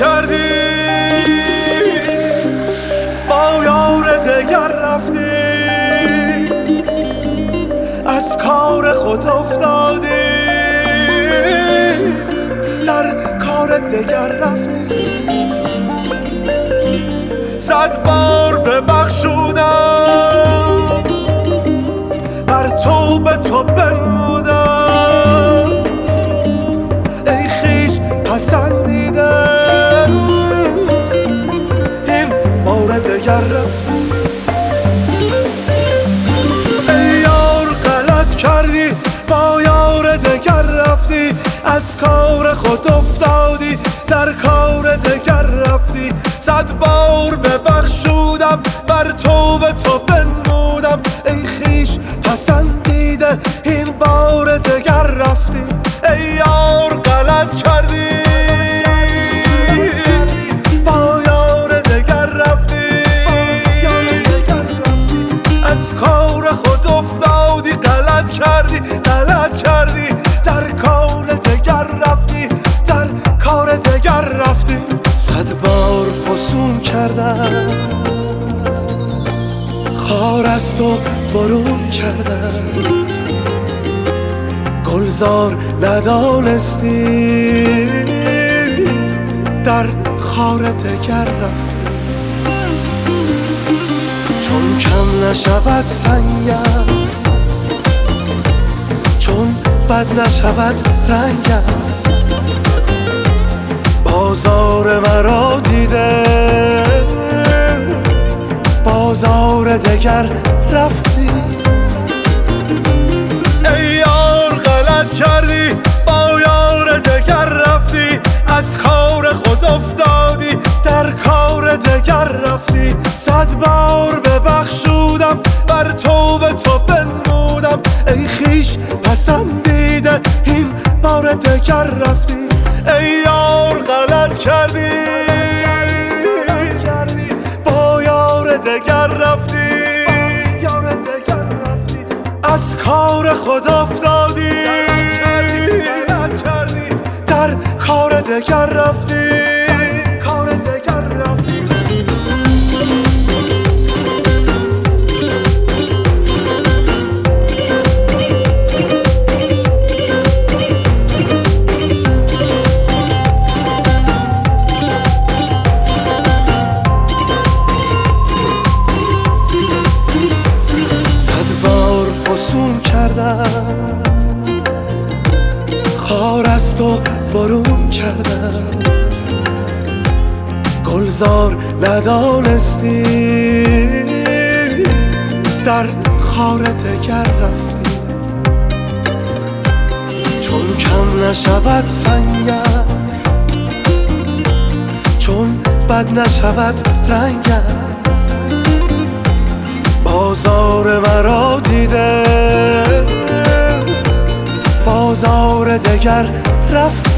کردی، با یار دگر رفتی، از کار خود افتادی، در کار دگر رفتی. 100 بار ببخشودم، بر تو به تو بنمودم، ای خویش پسندیدم، این بار دگر رفتی. ای یار غلط کردی، با یار دگر رفتی، از کار خود افتادی، در کار دگر رفتی. 100 بار ببخشودم، بر تو به تو بنمودم، ای خویش پسندیده، این بار دگر رفتی. ای یار غلط کردی، با یار دگر رفتی، از کار خود افتادی، غلط کردی، غلط کردی، در کار دگر رفتی، در کار دگر رفتی. 100 بار فسون کردم، خار از تو برون کردم، گلزار ندانستی، در خار دگر رفتی. چون کم نشود سنگم، چون بد نشود رنگم، بازار مرا دیده، بازار دگر رفتی. ای یار غلط کردی، با یار دگر رفتی، از کار خود افتادی، در کار دگر رفتی. 100 بار ببخشودم، بر تو به تو بنمودم، ای خویش پسندیده، این بار دگر رفتی. ای یار غلط کردی، با یار دگر رفتی، از کار خود افتادی، در کار دگر رفتی، کار دگر رفتی. خار از تو برون کردم، گلزار ندانستی، در خار دگر رفتی. چون کم نشود سنگم، چون بد نشود رنگم، بازار مرا دیده، بازار دگر رفت.